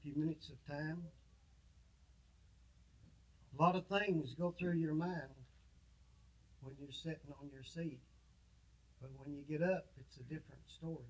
few minutes of time. A lot of things go through your mind when you're sitting on your seat. But when you get up, it's a different story.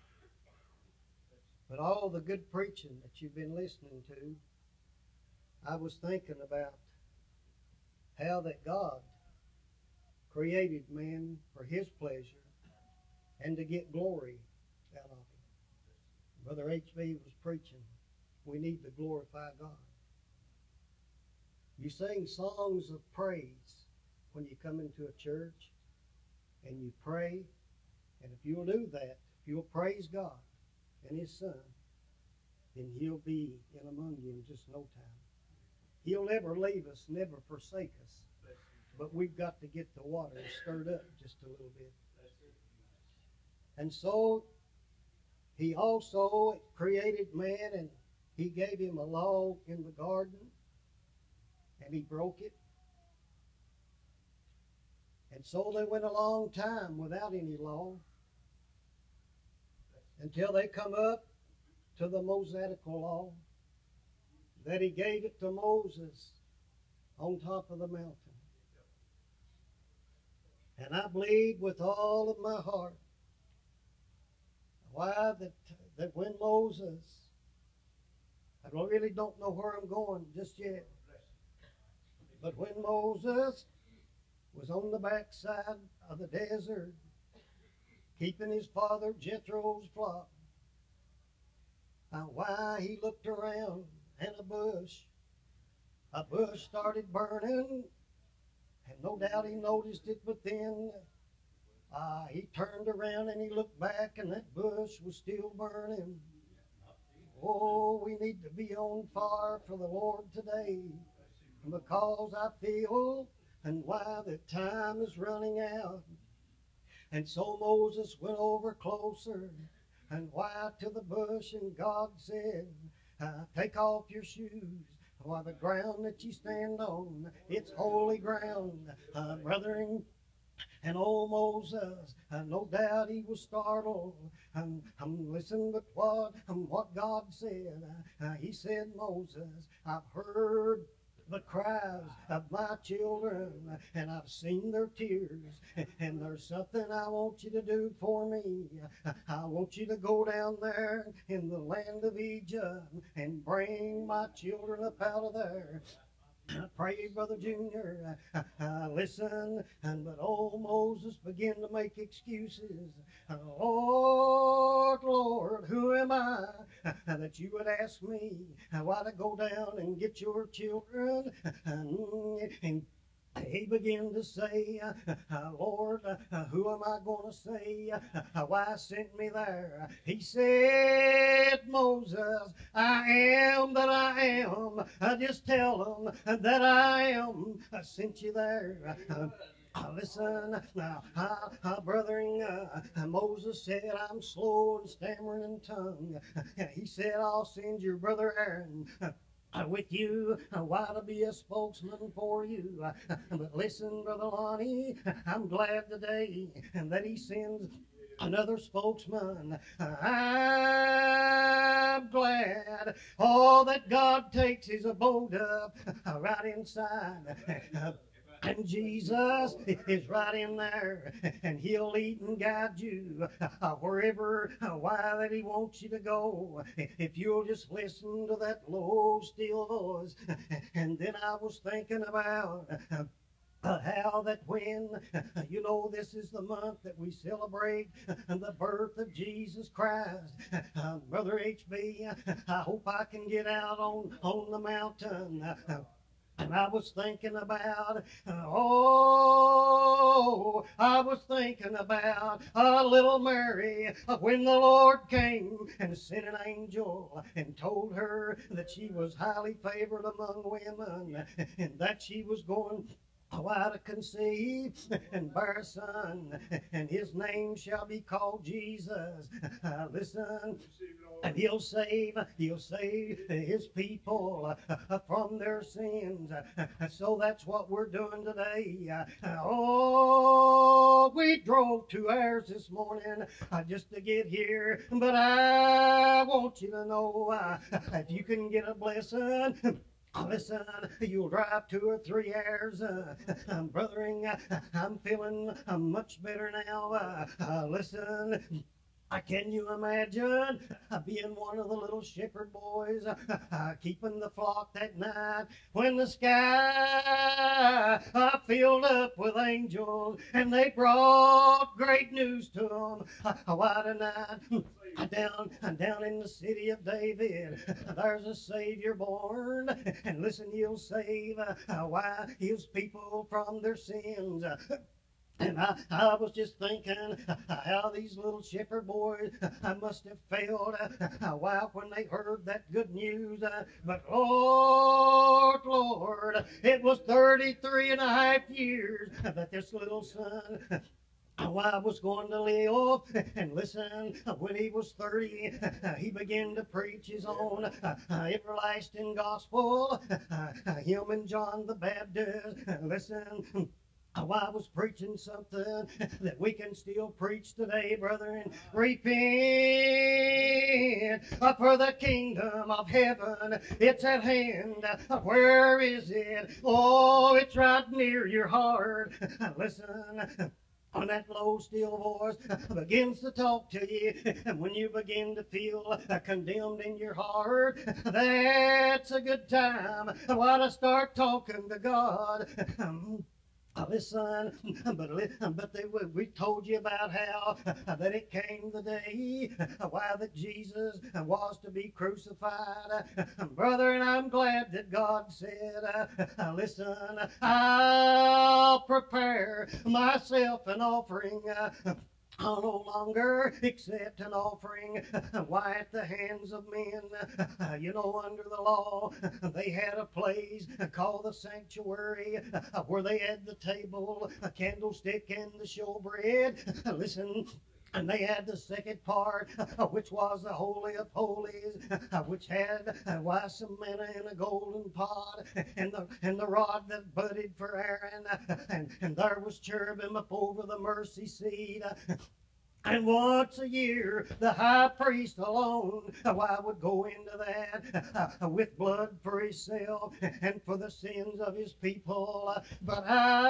But all the good preaching that you've been listening to, I was thinking about how that God created man for his pleasure and to get glory out of him. Brother H.B. was preaching, we need to glorify God. You sing songs of praise when you come into a church and you pray, and if you'll do that, if you'll praise God and his Son, then he'll be in among you in just no time. He'll never leave us, never forsake us. But we've got to get the water stirred up just a little bit. And so he also created man, and he gave him a law in the garden, and he broke it. And so they went a long time without any law until they come up to the Mosaical law that he gave it to Moses on top of the mountain. And I believe with all of my heart that when Moses, I really don't know where I'm going just yet, but when Moses was on the backside of the desert, keeping his father Jethro's flock, why he looked around and a bush started burning, and no doubt he noticed it, but then he turned around and he looked back, and that bush was still burning. Oh, we need to be on fire for the Lord today, because I feel and why the time is running out. And so Moses went over closer and why to the bush, and God said, take off your shoes, why the ground that you stand on, it's holy ground, brethren. And old Moses, no doubt he was startled. Listen to what God said. He said, Moses, I've heard the cries of my children, and I've seen their tears, and there's something I want you to do for me. I want you to go down there in the land of Egypt and bring my children up out of there. Pray, Brother Junior, listen, but old Moses began to make excuses. Lord, Lord, who am I that you would ask me why to go down and get your children? And he began to say, Lord, who am I going to say? Why sent me there? He said, Moses, I am that I am. Just tell them that I am. I sent you there. Listen, now, brethren, Moses said, I'm slow and stammering in tongue. He said, I'll send your brother Aaron with you, why to be a spokesman for you. But listen, Brother Lonnie, I'm glad today that he sends another spokesman. I'm glad all that God takes his abode up right inside. And Jesus is right in there, and he'll lead and guide you wherever, why that he wants you to go. If you'll just listen to that low, still voice. And then I was thinking about how that when, this is the month that we celebrate the birth of Jesus Christ. Brother H.B., I hope I can get out on the mountain. And I was thinking about, little Mary when the Lord came and sent an angel and told her that she was highly favored among women and that she was going Why to conceive and bear a son, and his name shall be called Jesus. Listen, and he'll save his people from their sins. So that's what we're doing today. Oh, we drove 2 hours this morning just to get here, but I want you to know if you can get a blessing, listen, you'll drive 2 or 3 hours. Brothering, I'm feeling much better now. Listen, can you imagine being one of the little shepherd boys keeping the flock that night when the sky filled up with angels and they brought great news to them? Why tonight? Down in the city of David, there's a Savior born, and listen, he'll save his people from their sins. And I was just thinking how these little shepherd boys must have felt when they heard that good news. But Lord, it was 33 and a half years that this little son I was going to live. And listen, when he was 30, he began to preach his own everlasting gospel. Him and John the Baptist. Listen. I was preaching something that we can still preach today, brethren. Repent, for the kingdom of heaven, it's at hand. Where is it? Oh, it's right near your heart. Listen. When that low, still voice begins to talk to you, and when you begin to feel condemned in your heart, that's a good time. Why to start talking to God. Listen, we told you about how that it came the day why that Jesus was to be crucified. Brother, and I'm glad that God said, listen, I'll prepare myself an offering. I'll no longer accept an offering at the hands of men. Under the law, they had a place called the sanctuary where they had the table, a candlestick, and the showbread. Listen. And they had the second part, which was the Holy of Holies, which had some manna in a golden pot, and the rod that budded for Aaron, and there was cherubim up over the mercy seat. And once a year, the high priest alone, would go into that with blood for himself and for the sins of his people. But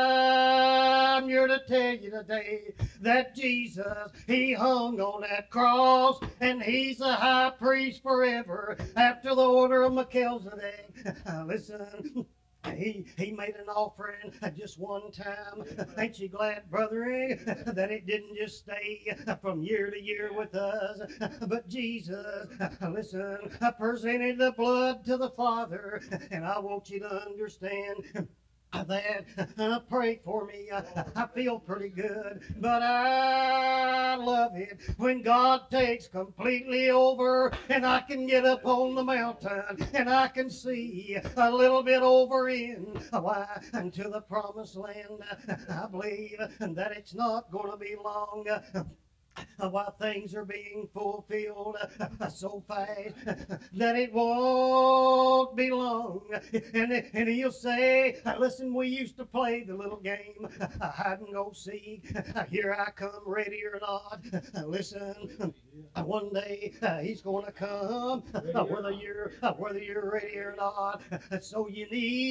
I'm here to tell you today that Jesus, he hung on that cross, and he's the high priest forever after the order of Melchizedek. Listen. He made an offering just one time. Ain't you glad, brethren, that it didn't just stay from year to year with us? But Jesus, listen, presented the blood to the Father, and I want you to understand that pray for me. I feel pretty good, but I love it when God takes completely over, and I can get up on the mountain and I can see a little bit over into the promised land. I believe that it's not going to be long while things are being fulfilled so fast that it won't be long. And he'll say, listen, we used to play the little game, hide and go seek. Here I come, ready or not. Listen, one day he's going to come, whether you're ready or not. So you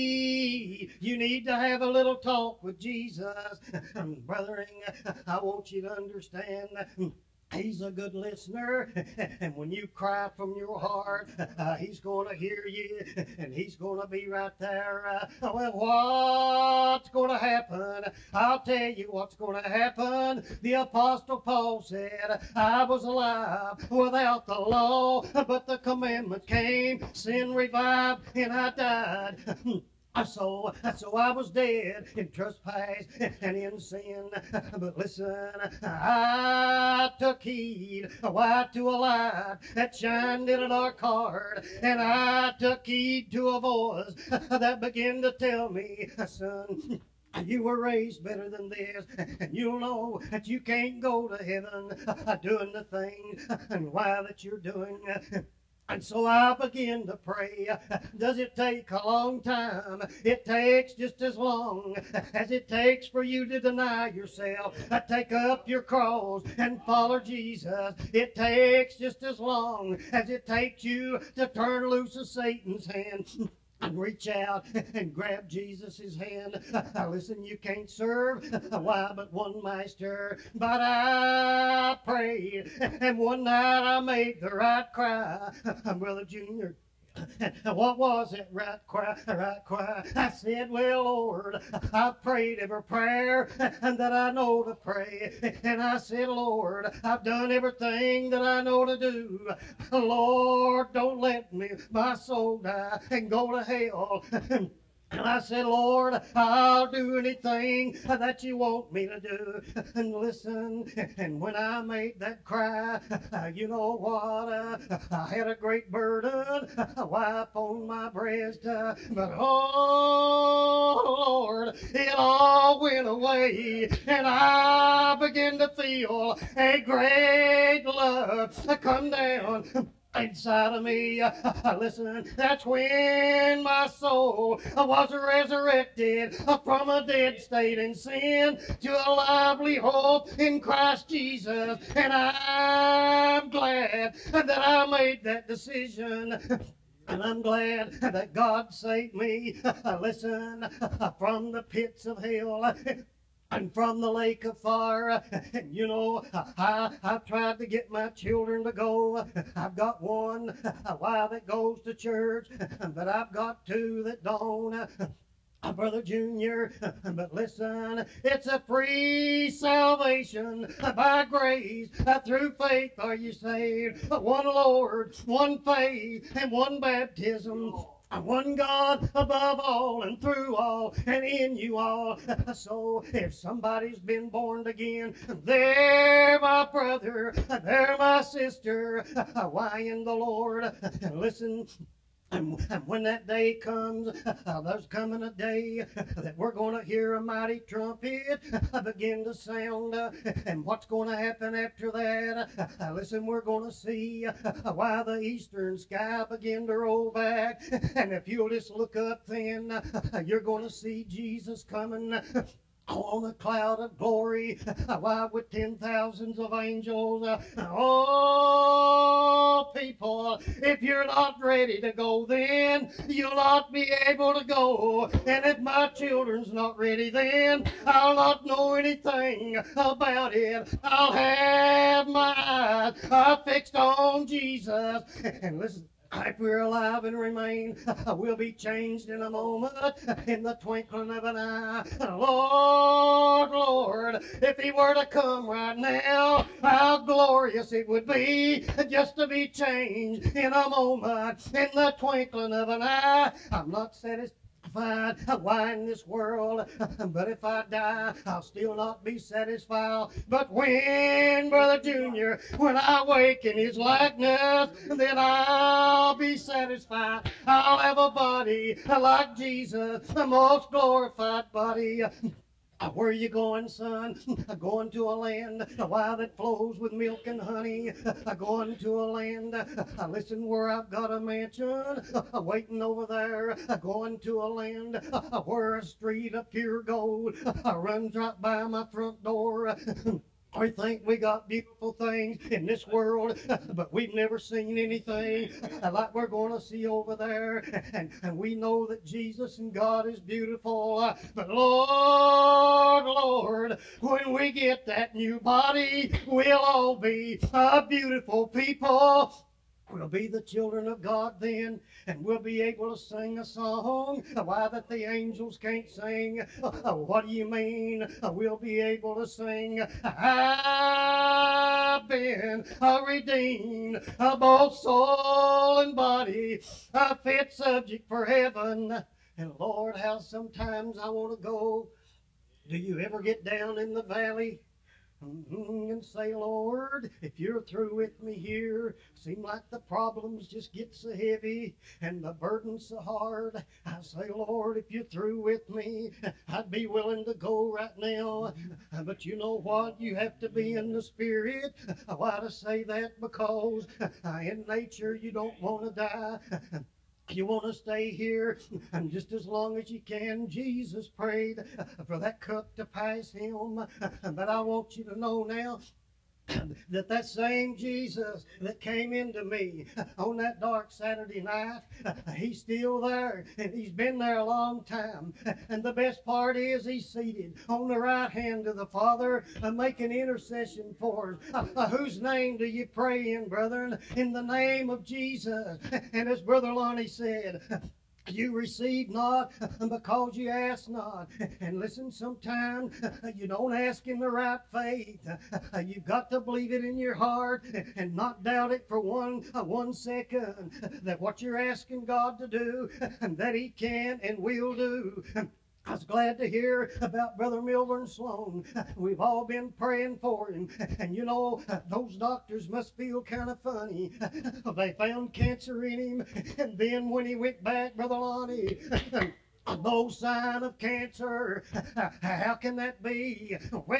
need to have a little talk with Jesus. Brethren, I want you to understand he's a good listener, and when you cry from your heart, he's going to hear you, and he's going to be right there. Well, what's going to happen? I'll tell you what's going to happen. The Apostle Paul said, I was alive without the law, but the commandment came, sin revived, and I died. So I was dead in trespass and in sin. But listen, I took heed to a light that shined in a dark heart, and I took heed to a voice that began to tell me, son, You were raised better than this, and you'll know that you can't go to heaven doing the things and why that you're doing. And so I begin to pray. Does it take a long time? It takes just as long as it takes for you to deny yourself, take up your cross and follow Jesus. It takes just as long as it takes you to turn loose of Satan's hand and reach out and grab Jesus' hand. Listen, you can't serve why but one master. But I prayed, and one night I made the right cry. Brother Junior, what was it? Right cry, right cry. I said, well, Lord, I prayed every prayer that I know to pray. And I said, Lord, I've done everything that I know to do. Lord, don't let me, my soul die and go to hell. And I said, Lord, I'll do anything that you want me to do. And listen, and when I made that cry, you know what? I had a great burden, a wipe on my breast. But oh, Lord, it all went away. And I began to feel a great love come down inside of me. Listen, that's when my soul was resurrected from a dead state in sin to a lively hope in Christ Jesus. And I'm glad that I made that decision. And I'm glad that God saved me, listen, from the pits of hell and from the lake of fire. And you know, I've tried to get my children to go. I've got one that goes to church, but I've got two that don't. Brother Junior, but listen, it's a free salvation by grace. Through faith are you saved. One Lord, one faith, and one baptism. One God above all and through all and in you all. So if somebody's been born again, they're my brother, they're my sister. Why in the Lord? Listen. And when that day comes, there's coming a day that we're going to hear a mighty trumpet begin to sound. And what's going to happen after that? Listen, we're going to see why the eastern sky begin to roll back. And if you'll just look up then, you're going to see Jesus coming on a cloud of glory, why with 10,000s of angels. Oh, people, if you're not ready to go, then you'll not be able to go. And if my children's not ready, then I'll not know anything about it. I'll have my eyes fixed on Jesus. And listen, if we're alive and remain, we'll be changed in a moment, in the twinkling of an eye. Lord, Lord, if he were to come right now, how glorious it would be just to be changed in a moment, in the twinkling of an eye. I'm not satisfied why in this world, but if I die, I'll still not be satisfied. But when, Brother Junior, when I wake in his likeness, then I'll be satisfied. I'll have a body like Jesus, the most glorified body. Where you going, son? Going to a land that flows with milk and honey. Going to a land, listen, where I've got a mansion waiting over there. Going to a land where a street of pure gold runs right by my front door. We think we got beautiful things in this world, but we've never seen anything like we're going to see over there. And we know that Jesus and God is beautiful. But Lord, Lord, when we get that new body, we'll all be a beautiful people. We'll be the children of God then, and we'll be able to sing a song. Why that the angels can't sing? What do you mean? We'll be able to sing. I've been redeemed, both soul and body, a fit subject for heaven. And Lord, how sometimes I want to go. Do you ever get down in the valley And say, Lord, if you're through with me here, seem like the problems just get so heavy and the burden's so hard. I say, Lord, if you're through with me, I'd be willing to go right now. But you know what? You have to be in the spirit. Why to say that? Because in nature you don't want to die. You want to stay here and just as long as you can. Jesus prayed for that cup to pass him. But I want you to know now that same Jesus that came into me on that dark Saturday night, he's still there, and he's been there a long time. And the best part is he's seated on the right hand of the Father, making intercession for us. Whose name do you pray in, brethren? In the name of Jesus. And as Brother Lonnie said, you receive not because you ask not. And listen, sometimes you don't ask in the right faith. You've got to believe it in your heart and not doubt it for one second that what you're asking God to do, and that he can and will do. I was glad to hear about Brother Milburn Sloan. We've all been praying for him. And you know, those doctors must feel kind of funny. They found cancer in him. And then when he went back, Brother Lonnie, no sign of cancer. How can that be?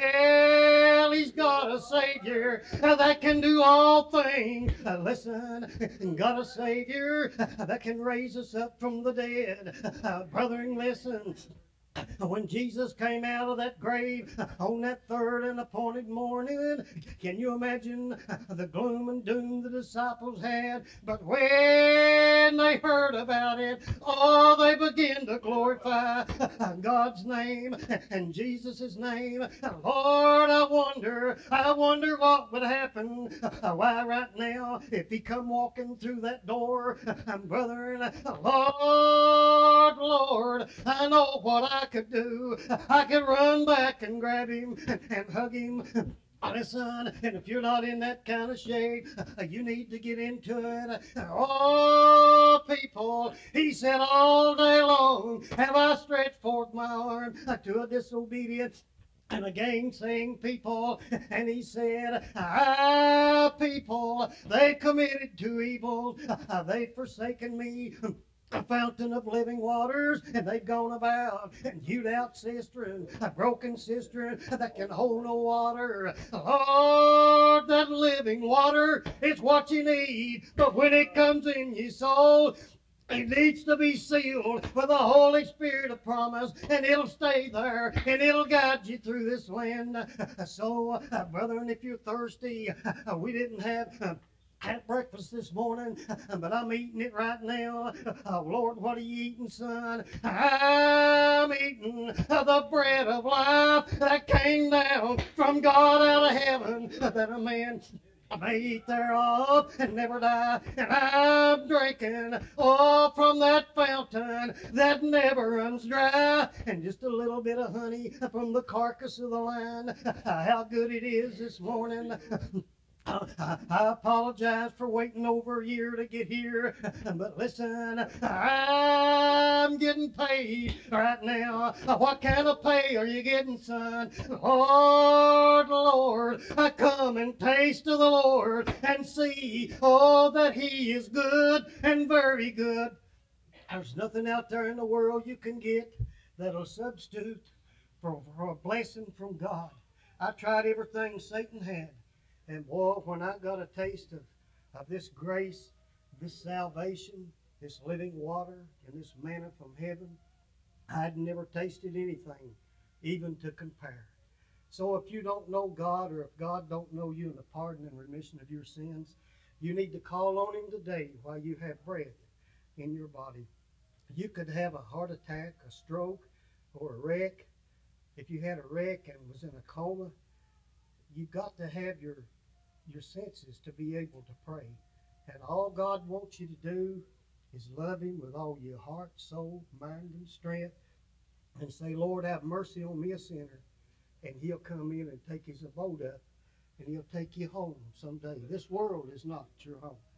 Well, he's got a Savior that can do all things. Listen, got a Savior that can raise us up from the dead. Brethren, listen. When Jesus came out of that grave on that third and appointed morning, can you imagine the gloom and doom the disciples had? But when they heard about it, oh, they began to glorify God's name and Jesus' name. Lord, I wonder what would happen. Why, right now, if he come walking through that door, brethren, Lord, I know what I could do. I could run back and grab him and hug him. Listen, and if you're not in that kind of shape, you need to get into it. Oh, people, he said, all day long have I stretched forth my arm to a disobedient and a gainsaying people. And he said, people, they committed two evils. They've forsaken me, a fountain of living waters, and they've gone about and hewed out cistern, a broken cistern that can hold no water. Lord, that living water is what you need, but when it comes in your soul, it needs to be sealed with the Holy Spirit of promise, and it'll stay there, and it'll guide you through this land. So, brethren, if you're thirsty, we didn't have had breakfast this morning, but I'm eating it right now. Lord, what are you eating, son? I'm eating the bread of life that came down from God out of heaven, that a man may eat thereof and never die. And I'm drinking, oh, from that fountain that never runs dry. And just a little bit of honey from the carcass of the lamb. How good it is this morning. I apologize for waiting over a year to get here, but listen, I'm getting paid right now. What kind of pay are you getting, son? Lord, I come and taste of the Lord and see, oh, that he is good and very good. There's nothing out there in the world you can get that'll substitute for a blessing from God. I tried everything Satan had. And boy, when I got a taste of this grace, this salvation, this living water, and this manna from heaven, I'd never tasted anything even to compare. So if you don't know God, or if God don't know you in the pardon and remission of your sins, you need to call on him today while you have breath in your body. You could have a heart attack, a stroke, or a wreck. If you had a wreck and was in a coma, you've got to have your senses to be able to pray. And all God wants you to do is love him with all your heart, soul, mind, and strength, and say, Lord, have mercy on me, a sinner. And he'll come in and take his abode up, and he'll take you home someday. This world is not your home.